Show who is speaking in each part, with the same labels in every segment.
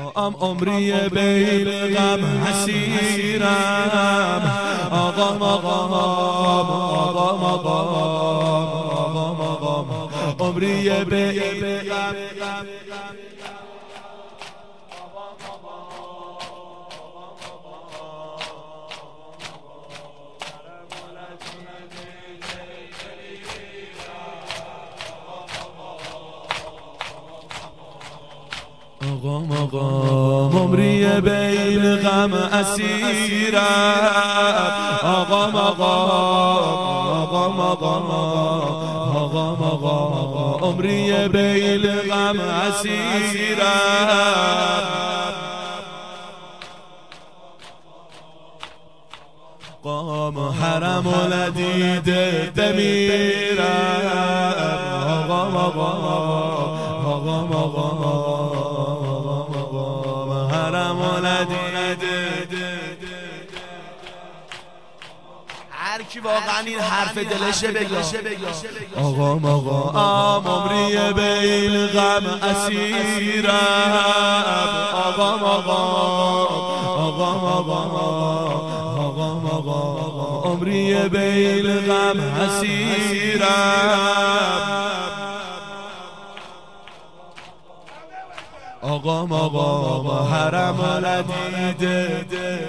Speaker 1: عمری بین غم حسیرم آقا مقام آقا مقام عمری بین غم آقا مقام عمری بین غم اسیرم آقا مقام عمری بین غم اسیرم قام حرم و ندیده بمیرم آقا مقام حرم و ندیده
Speaker 2: هر کی واقعا این حرف دلشه بگه
Speaker 1: آقا مقام عمری بین غم اسیرم آقا مقام عمری بین غم اسیرم آقا مقام حرم و ندیده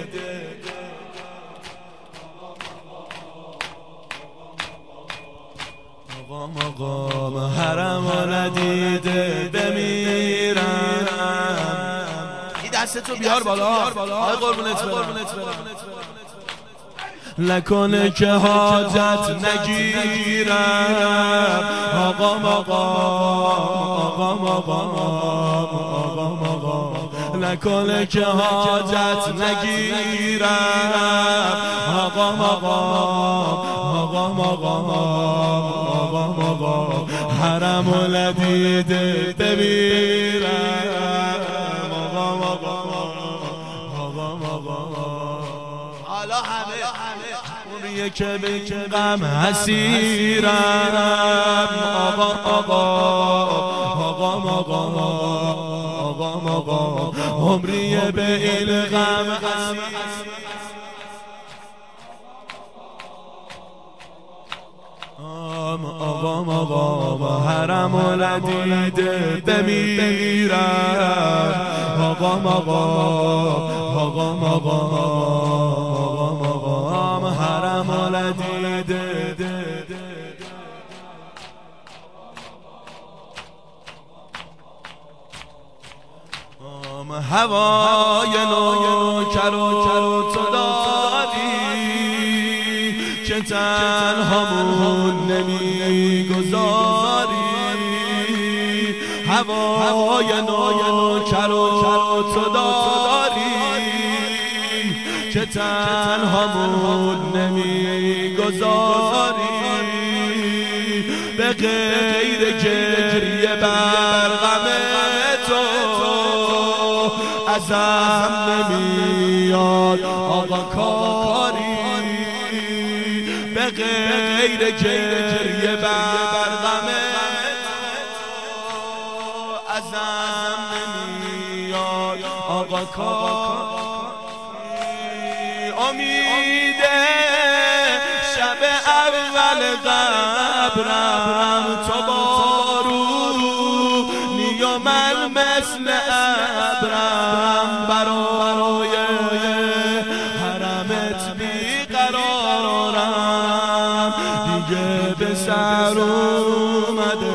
Speaker 1: آقا مقام حرم و ندیده بمیرم
Speaker 2: این دستتو بیار بالا آی قربونت برم
Speaker 1: نکنه که حاجت نگیرم آقا مقام نکنه که حاجت نگیرم آقا مقام حرم و ندیده بمیرم آقا مقام
Speaker 2: حالا همه
Speaker 1: عمریه که به غم حسیرم آقا مقام عمریه به این غم آقا مقام حرم و ندیده بمیرم آقا مقام حرم و ندیده هوای نوکر و تو داری که تنهامون نمیگذاری هوای نوکر و تو داری که تنهامون نمیگذاری به غیر گریه بر غم تو ازم نمیاد آقا کاری به غیر گریه بر غم ازم نمیاد آقا کاری امید شب اول قبرم تو بارونی و من مثل ابرم برای حرمت بیقرارم دیگه به سر اومده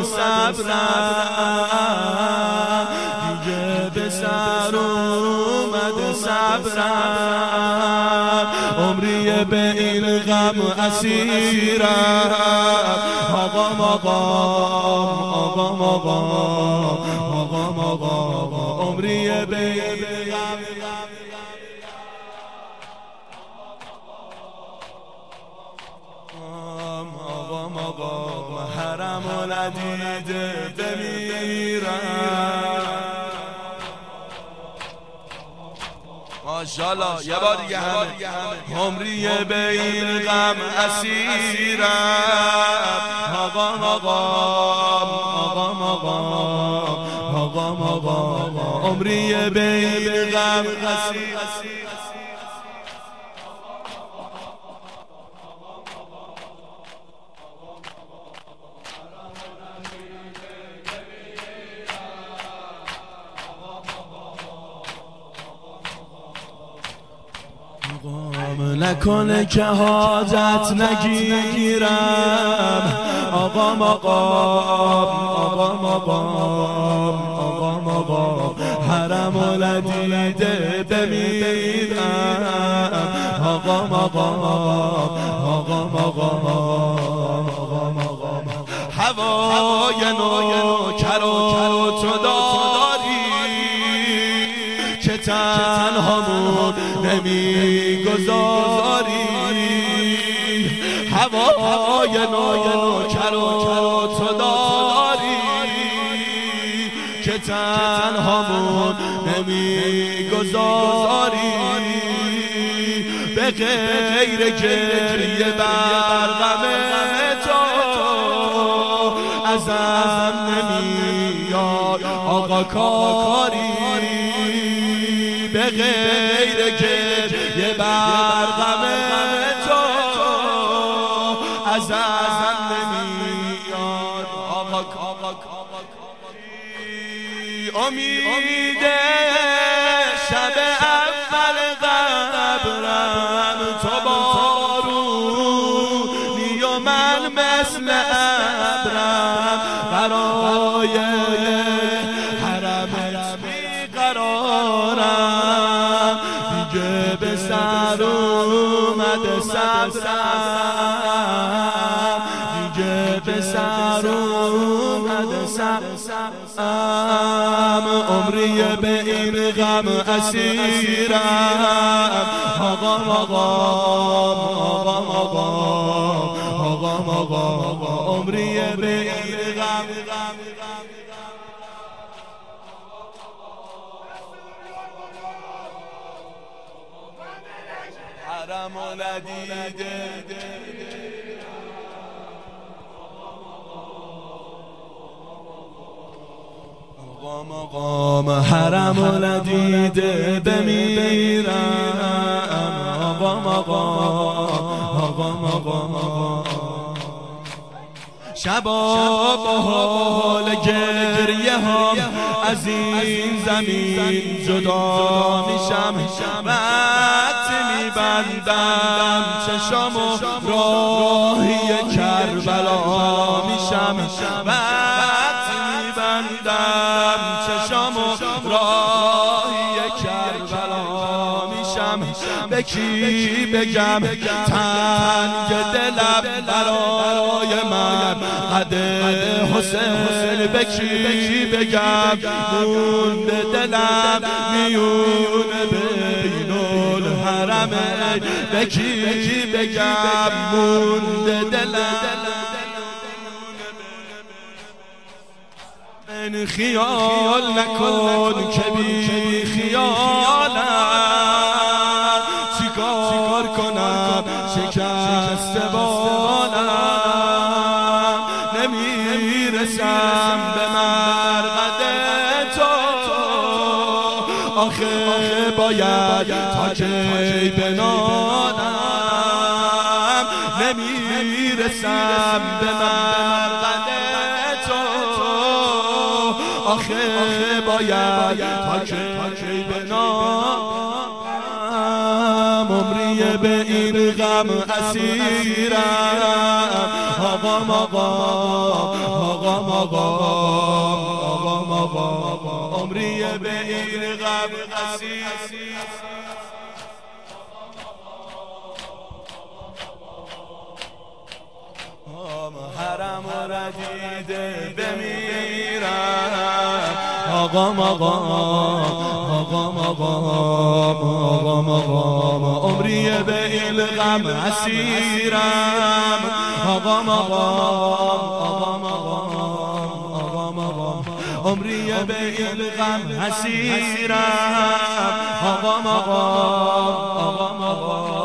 Speaker 1: صبرم دیگه به سر اومده صبرم عمری به این غم اسیرم آقا مقام عمری به این غم آقا مقام حرم و ندیده بمیرم
Speaker 2: ماشاءالله یه بار دیگه همه
Speaker 1: عمری به این غم اسیرم آقا مقام عمری بین غم اسیر نکنه که حاجت نگیرم آقا حرم و ندیده بمیرم آقا هوای نوکر و تو داری که تنهامون نمیگذاری هوای نوکر و تو داری که تنهامون نمیگذاری به غیر گریه بر غم تو ازم نمیاد آقا کاری به غیر گریه بر غم تو ازم نمیاد آقا امید شب اول قبرم تو بارونی و من مثل ابرم برای حرمت بیقرارم دیگه به سر اومده صبرم دیگه به سر اومده صبرم عمری به این غم اسیرم آقا عمری به این غم حرم و ندیده مقام حرم و ندیده بمیرم مقام شبا با حال گریه هم از این زمین جدا میشم وقتی میبندم چشم و راهی کربلا میشم وقتی میبندم چشم و راهی کربلا میشم به کی بگم تنگ دلم برای من قد حسین به کی بگم مونده دلم میونه بین الحرمین به کی بگم مونده دلم من خیال نکن که بی خیالم چیکار کنم شکسته بالم نمیرسم به مرقد تو آخه باید تا کی بنالم نمیرسم به مرقد تو آخه باید تا کی بنالم عمری به این غم اسیرم آقا عمری به این غم اسیرم حرم و ندیده بمیرم آقا عمری به این غم اسیرم آقا عمری به این غم اسیرم آقا